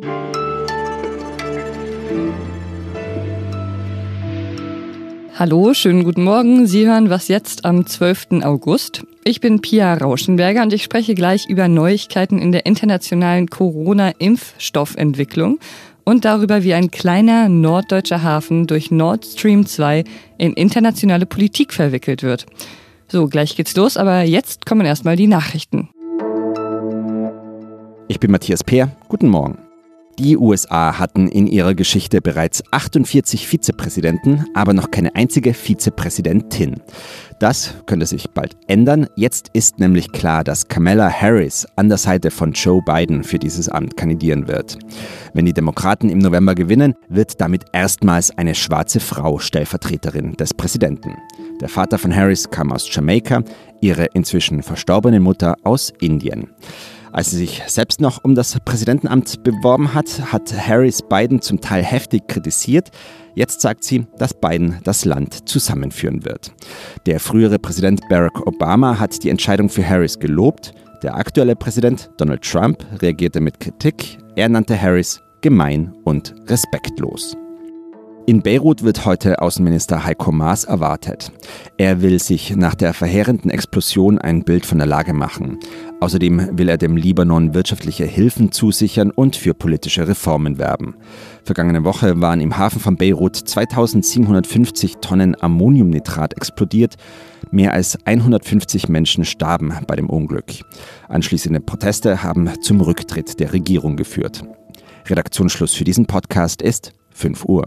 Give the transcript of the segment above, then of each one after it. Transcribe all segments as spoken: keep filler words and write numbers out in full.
Hallo, schönen guten Morgen. Sie hören Was jetzt am zwölften August. Ich bin Pia Rauschenberger und ich spreche gleich über Neuigkeiten in der internationalen Corona-Impfstoffentwicklung und darüber, wie ein kleiner norddeutscher Hafen durch Nord Stream zwei in internationale Politik verwickelt wird. So, gleich geht's los, aber jetzt kommen erstmal die Nachrichten. Ich bin Matthias Peer. Guten Morgen. Die U S A hatten in ihrer Geschichte bereits achtundvierzig Vizepräsidenten, aber noch keine einzige Vizepräsidentin. Das könnte sich bald ändern. Jetzt ist nämlich klar, dass Kamala Harris an der Seite von Joe Biden für dieses Amt kandidieren wird. Wenn die Demokraten im November gewinnen, wird damit erstmals eine schwarze Frau Stellvertreterin des Präsidenten. Der Vater von Harris kam aus Jamaika, ihre inzwischen verstorbene Mutter aus Indien. Als sie sich selbst noch um das Präsidentenamt beworben hat, hat Harris Biden zum Teil heftig kritisiert. Jetzt sagt sie, dass Biden das Land zusammenführen wird. Der frühere Präsident Barack Obama hat die Entscheidung für Harris gelobt. Der aktuelle Präsident Donald Trump reagierte mit Kritik. Er nannte Harris gemein und respektlos. In Beirut wird heute Außenminister Heiko Maas erwartet. Er will sich nach der verheerenden Explosion ein Bild von der Lage machen. Außerdem will er dem Libanon wirtschaftliche Hilfen zusichern und für politische Reformen werben. Vergangene Woche waren im Hafen von Beirut zweitausendsiebenhundertfünfzig Tonnen Ammoniumnitrat explodiert. Mehr als hundertfünfzig Menschen starben bei dem Unglück. Anschließende Proteste haben zum Rücktritt der Regierung geführt. Redaktionsschluss für diesen Podcast ist fünf Uhr.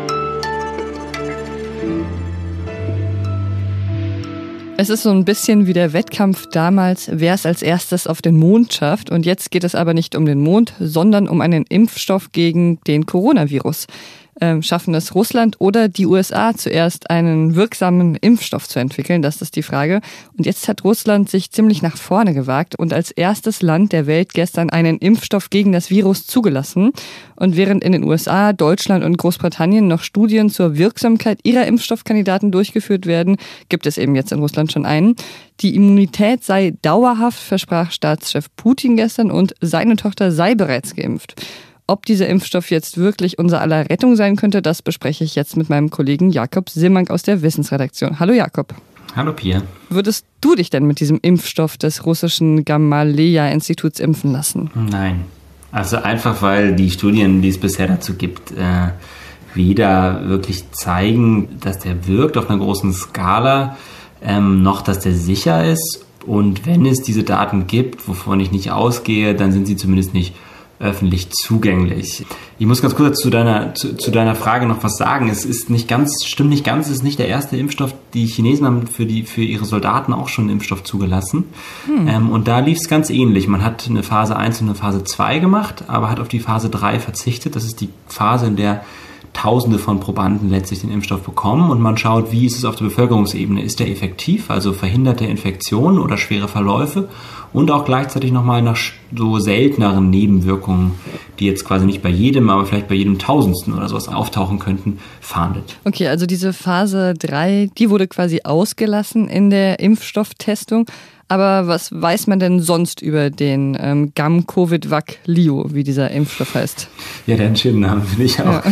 Es ist so ein bisschen wie der Wettkampf damals, wer es als erstes auf den Mond schafft. Und jetzt geht es aber nicht um den Mond, sondern um einen Impfstoff gegen den Coronavirus. Ähm, schaffen es Russland oder die U S A zuerst einen wirksamen Impfstoff zu entwickeln? Das ist die Frage. Und jetzt hat Russland sich ziemlich nach vorne gewagt und als erstes Land der Welt gestern einen Impfstoff gegen das Virus zugelassen. Und während in den U S A, Deutschland und Großbritannien noch Studien zur Wirksamkeit ihrer Impfstoffkandidaten durchgeführt werden, gibt es eben jetzt in Russland schon einen. Die Immunität sei dauerhaft, versprach Staatschef Putin gestern, und seine Tochter sei bereits geimpft. Ob dieser Impfstoff jetzt wirklich unser aller Rettung sein könnte, das bespreche ich jetzt mit meinem Kollegen Jakob Simmank aus der Wissensredaktion. Hallo Jakob. Hallo Pia. Würdest du dich denn mit diesem Impfstoff des russischen Gamaleya-Instituts impfen lassen? Nein. Also einfach, weil die Studien, die es bisher dazu gibt, äh, weder wirklich zeigen, dass der wirkt auf einer großen Skala, ähm, noch dass der sicher ist. Und wenn es diese Daten gibt, wovon ich nicht ausgehe, dann sind sie zumindest nicht öffentlich zugänglich. Ich muss ganz kurz zu deiner, zu, zu deiner Frage noch was sagen. Es ist nicht ganz, stimmt nicht ganz, es ist nicht der erste Impfstoff. Die Chinesen haben für, die, für ihre Soldaten auch schon einen Impfstoff zugelassen. Hm. Ähm, und da lief es ganz ähnlich. Man hat eine Phase eins und eine Phase zwei gemacht, aber hat auf die Phase drei verzichtet. Das ist die Phase, in der Tausende von Probanden letztlich den Impfstoff bekommen, und man schaut, wie ist es auf der Bevölkerungsebene. Ist der effektiv, also verhindert der Infektionen oder schwere Verläufe, und auch gleichzeitig nochmal nach so selteneren Nebenwirkungen, die jetzt quasi nicht bei jedem, aber vielleicht bei jedem Tausendsten oder sowas auftauchen könnten, fahndet. Okay, also diese Phase drei, die wurde quasi ausgelassen in der Impfstofftestung. Aber was weiß man denn sonst über den ähm, Gamcovid-Vac-Lio, wie dieser Impfstoff heißt? Ja, der schönen Name finde ich auch. Ja.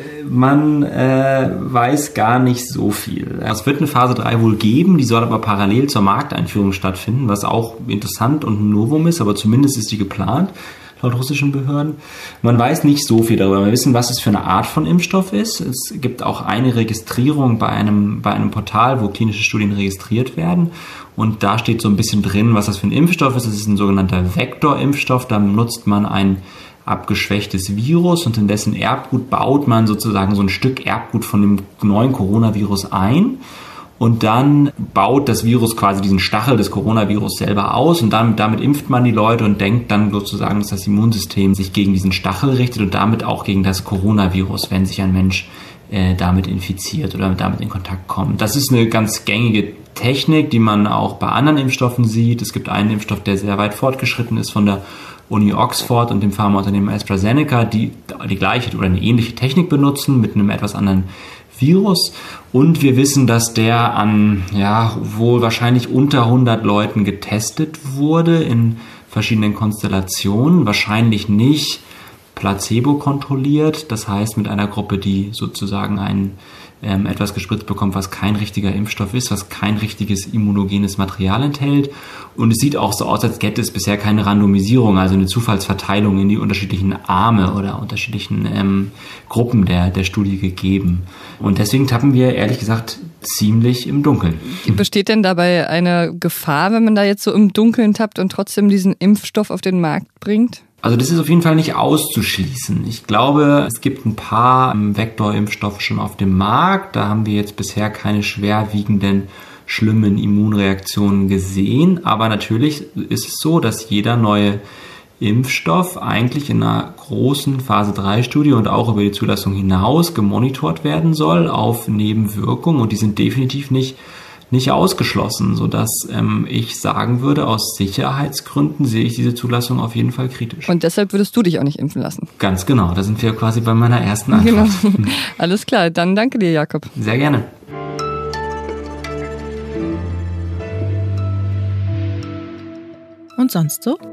Man äh, weiß gar nicht so viel. Es wird eine Phase drei wohl geben, die soll aber parallel zur Markteinführung stattfinden, was auch interessant und ein Novum ist, aber zumindest ist die geplant, laut russischen Behörden. Man weiß nicht so viel darüber. Wir wissen, was es für eine Art von Impfstoff ist. Es gibt auch eine Registrierung bei einem, bei einem Portal, wo klinische Studien registriert werden. Und da steht so ein bisschen drin, was das für ein Impfstoff ist. Es ist ein sogenannter Vektorimpfstoff. Da nutzt man ein abgeschwächtes Virus und in dessen Erbgut baut man sozusagen so ein Stück Erbgut von dem neuen Coronavirus ein. Und dann baut das Virus quasi diesen Stachel des Coronavirus selber aus, und dann, damit impft man die Leute und denkt dann sozusagen, dass das Immunsystem sich gegen diesen Stachel richtet und damit auch gegen das Coronavirus, wenn sich ein Mensch äh, damit infiziert oder damit in Kontakt kommt. Das ist eine ganz gängige Technik, die man auch bei anderen Impfstoffen sieht. Es gibt einen Impfstoff, der sehr weit fortgeschritten ist, von der Uni Oxford und dem Pharmaunternehmen AstraZeneca, die die gleiche oder eine ähnliche Technik benutzen mit einem etwas anderen Virus. Und wir wissen, dass der an ja wohl wahrscheinlich unter hundert Leuten getestet wurde in verschiedenen Konstellationen. Wahrscheinlich nicht placebo kontrolliert, das heißt mit einer Gruppe, die sozusagen ein ähm, etwas gespritzt bekommt, was kein richtiger Impfstoff ist, was kein richtiges immunogenes Material enthält. Und es sieht auch so aus, als gäbe es bisher keine Randomisierung, also eine Zufallsverteilung in die unterschiedlichen Arme oder unterschiedlichen ähm, Gruppen der, der Studie gegeben. Und deswegen tappen wir, ehrlich gesagt, ziemlich im Dunkeln. Besteht denn dabei eine Gefahr, wenn man da jetzt so im Dunkeln tappt und trotzdem diesen Impfstoff auf den Markt bringt? Also das ist auf jeden Fall nicht auszuschließen. Ich glaube, es gibt ein paar Vektorimpfstoffe schon auf dem Markt. Da haben wir jetzt bisher keine schwerwiegenden, schlimmen Immunreaktionen gesehen. Aber natürlich ist es so, dass jeder neue Impfstoff eigentlich in einer großen Phase drei Studie und auch über die Zulassung hinaus gemonitort werden soll auf Nebenwirkungen. Und die sind definitiv nicht nicht ausgeschlossen, sodass ähm, ich sagen würde, aus Sicherheitsgründen sehe ich diese Zulassung auf jeden Fall kritisch. Und deshalb würdest du dich auch nicht impfen lassen? Ganz genau, da sind wir quasi bei meiner ersten Antwort. Genau. Alles klar, dann danke dir, Jakob. Sehr gerne. Und sonst so?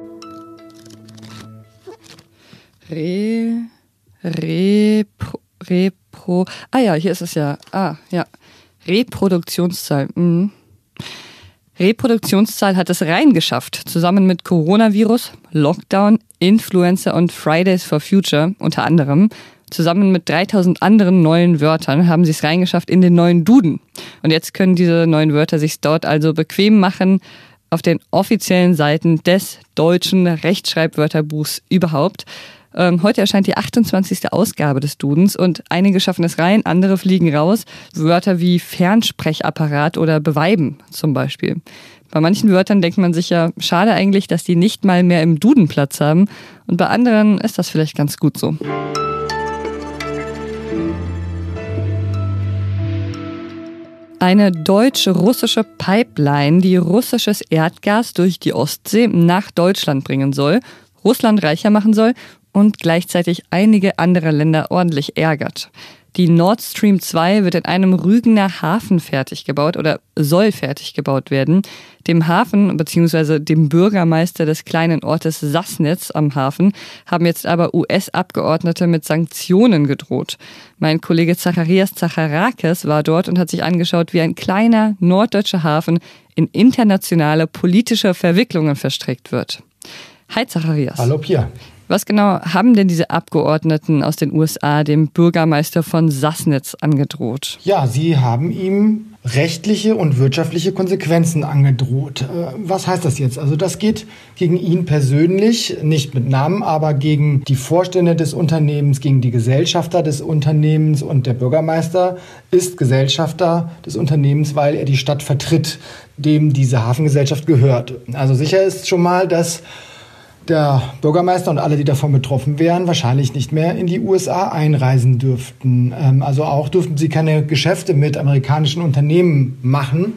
Re, Repro, Repro, ah ja, hier ist es ja, ah, ja. Reproduktionszahl. Mhm. Reproduktionszahl hat es reingeschafft. Zusammen mit Coronavirus, Lockdown, Influencer und Fridays for Future unter anderem. Zusammen mit dreitausend anderen neuen Wörtern haben sie es reingeschafft in den neuen Duden. Und jetzt können diese neuen Wörter sich dort also bequem machen auf den offiziellen Seiten des deutschen Rechtschreibwörterbuchs überhaupt. Heute erscheint die achtundzwanzigste Ausgabe des Dudens und einige schaffen es rein, andere fliegen raus. Wörter wie Fernsprechapparat oder Beweiben zum Beispiel. Bei manchen Wörtern denkt man sich ja, schade eigentlich, dass die nicht mal mehr im Duden Platz haben. Und bei anderen ist das vielleicht ganz gut so. Eine deutsch-russische Pipeline, die russisches Erdgas durch die Ostsee nach Deutschland bringen soll, Russland reicher machen soll und gleichzeitig einige andere Länder ordentlich ärgert. Die Nord Stream zwei wird in einem Rügener Hafen fertig gebaut oder soll fertig gebaut werden. Dem Hafen bzw. dem Bürgermeister des kleinen Ortes Sassnitz am Hafen haben jetzt aber U S-Abgeordnete mit Sanktionen gedroht. Mein Kollege Zacharias Zacharakis war dort und hat sich angeschaut, wie ein kleiner norddeutscher Hafen in internationale politische Verwicklungen verstrickt wird. Hi Zacharias. Hallo Pia. Was genau haben denn diese Abgeordneten aus den U S A dem Bürgermeister von Sassnitz angedroht? Ja, sie haben ihm rechtliche und wirtschaftliche Konsequenzen angedroht. Was heißt das jetzt? Also das geht gegen ihn persönlich, nicht mit Namen, aber gegen die Vorstände des Unternehmens, gegen die Gesellschafter des Unternehmens, und der Bürgermeister ist Gesellschafter des Unternehmens, weil er die Stadt vertritt, dem diese Hafengesellschaft gehört. Also sicher ist schon mal, dass der Bürgermeister und alle, die davon betroffen wären, wahrscheinlich nicht mehr in die U S A einreisen dürften. Also auch dürften sie keine Geschäfte mit amerikanischen Unternehmen machen.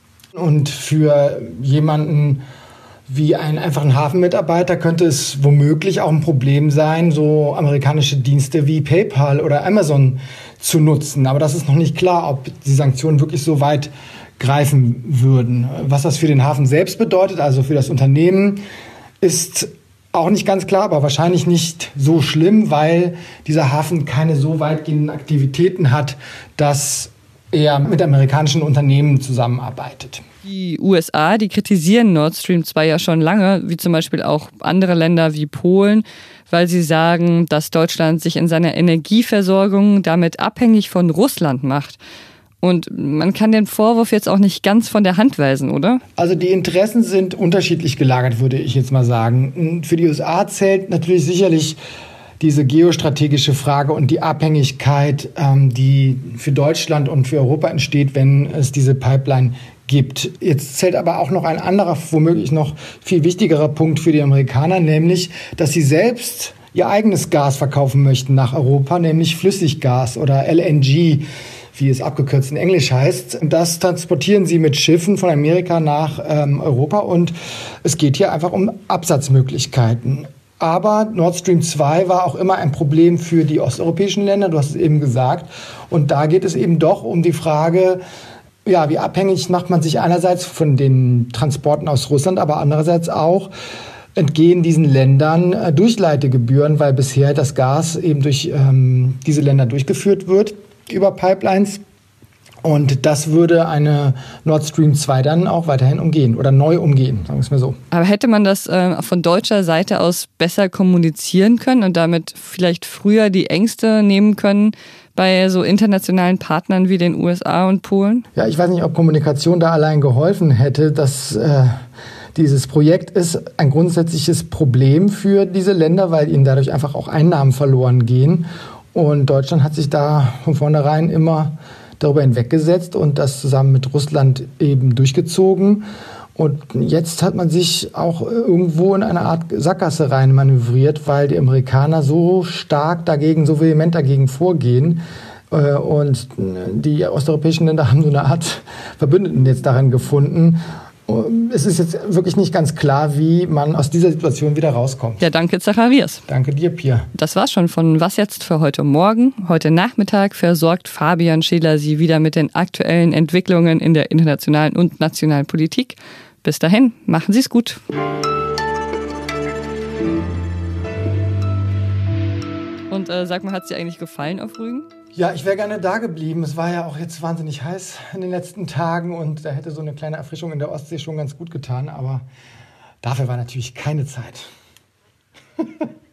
Und für jemanden wie einen einfachen Hafenmitarbeiter könnte es womöglich auch ein Problem sein, so amerikanische Dienste wie PayPal oder Amazon zu nutzen. Aber das ist noch nicht klar, ob die Sanktionen wirklich so weit greifen würden. Was das für den Hafen selbst bedeutet, also für das Unternehmen, ist auch nicht ganz klar, aber wahrscheinlich nicht so schlimm, weil dieser Hafen keine so weitgehenden Aktivitäten hat, dass er mit amerikanischen Unternehmen zusammenarbeitet. Die U S A, die kritisieren Nord Stream zwei ja schon lange, wie zum Beispiel auch andere Länder wie Polen, weil sie sagen, dass Deutschland sich in seiner Energieversorgung damit abhängig von Russland macht. Und man kann den Vorwurf jetzt auch nicht ganz von der Hand weisen, oder? Also die Interessen sind unterschiedlich gelagert, würde ich jetzt mal sagen. Für die U S A zählt natürlich sicherlich diese geostrategische Frage und die Abhängigkeit, ähm, die für Deutschland und für Europa entsteht, wenn es diese Pipeline gibt. Jetzt zählt aber auch noch ein anderer, womöglich noch viel wichtigerer Punkt für die Amerikaner, nämlich, dass sie selbst ihr eigenes Gas verkaufen möchten nach Europa, nämlich Flüssiggas oder L N G, wie es abgekürzt in Englisch heißt. Das transportieren sie mit Schiffen von Amerika nach ähm, Europa und es geht hier einfach um Absatzmöglichkeiten. Aber Nord Stream zwei war auch immer ein Problem für die osteuropäischen Länder, du hast es eben gesagt. Und da geht es eben doch um die Frage, ja, wie abhängig macht man sich einerseits von den Transporten aus Russland, aber andererseits auch, entgehen diesen Ländern äh, Durchleitegebühren, weil bisher das Gas eben durch ähm, diese Länder durchgeführt wird über Pipelines. Und das würde eine Nord Stream zwei dann auch weiterhin umgehen oder neu umgehen, sagen wir es mal so. Aber hätte man das äh, von deutscher Seite aus besser kommunizieren können und damit vielleicht früher die Ängste nehmen können bei so internationalen Partnern wie den U S A und Polen? Ja, ich weiß nicht, ob Kommunikation da allein geholfen hätte. Das, äh, dieses Projekt ist ein grundsätzliches Problem für diese Länder, weil ihnen dadurch einfach auch Einnahmen verloren gehen. Und Deutschland hat sich da von vornherein immer darüber hinweggesetzt und das zusammen mit Russland eben durchgezogen. Und jetzt hat man sich auch irgendwo in eine Art Sackgasse rein manövriert, weil die Amerikaner so stark dagegen, so vehement dagegen vorgehen. Und die osteuropäischen Länder haben so eine Art Verbündeten jetzt darin gefunden. Es ist jetzt wirklich nicht ganz klar, wie man aus dieser Situation wieder rauskommt. Ja, danke Zacharias. Danke dir, Pia. Das war's schon von Was jetzt für heute Morgen. Heute Nachmittag versorgt Fabian Scheler Sie wieder mit den aktuellen Entwicklungen in der internationalen und nationalen Politik. Bis dahin, machen Sie es gut. Und äh, sag mal, hat es dir eigentlich gefallen auf Rügen? Ja, ich wäre gerne da geblieben. Es war ja auch jetzt wahnsinnig heiß in den letzten Tagen und da hätte so eine kleine Erfrischung in der Ostsee schon ganz gut getan, aber dafür war natürlich keine Zeit.